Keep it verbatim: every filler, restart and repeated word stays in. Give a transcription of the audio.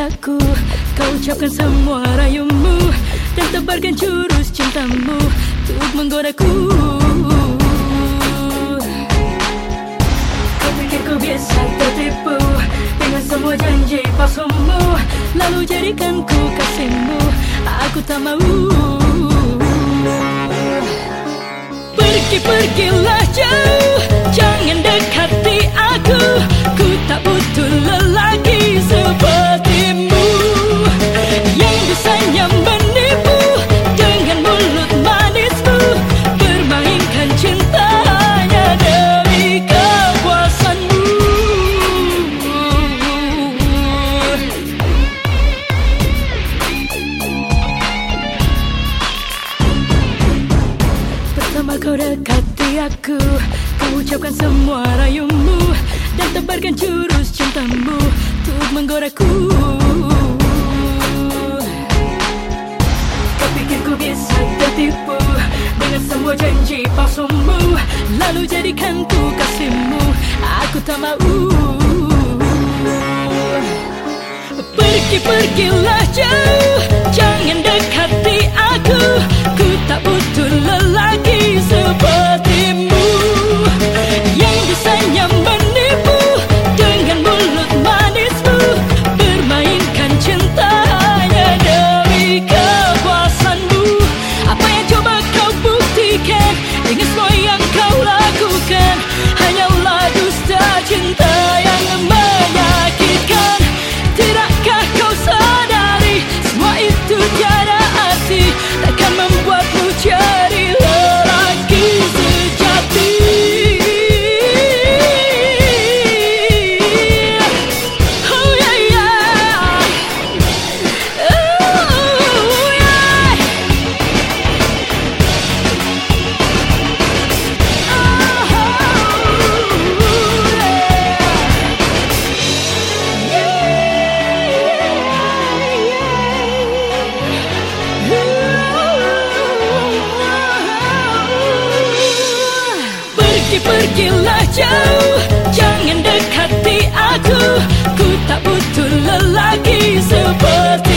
aku. Kau ucapkan semua rayumu dan tebarkan jurus cintamu untuk menggodaku. Kau pikir kau biasa tertipu dengan semua janji palsumu, lalu jadikan ku kasihmu. Aku tak mau. Pergi-pergilah jauh, jangan dekati aku. Ku tak butuh lelaki sepertimu yang bisanya menipu dengan mulut manismu, bermainkan cinta hanya demi kepuasanmu. Pertama kau dekati aku, kau ucapkan semua rayumu dan tebarkan jurus cintamu untuk menggodaku. Kau pikir ku bisa tertipu dengan semua janji palsumu, lalu jadikan ku kasihmu. Aku tak mau. Pergi-pergilah jauh, jangan dekati aku. Ku tak butuh lelaki sepertimu yang bisanya menipu dengan mulut manismu, bermainkan cinta hanya demi kepuasanmu. Apa yang coba kau buktikan dengan semua yang kau lakukan hanyalah dusta cinta yang menyakitkan. Tidakkah kau sadari semua itu tiada arti, takkan membuatmu jadi lelaki sejati. Oh yeah yeah, oh yeah, pergi-pergilah jauh, jangan dekati aku. Ku tak butuh lelaki seperti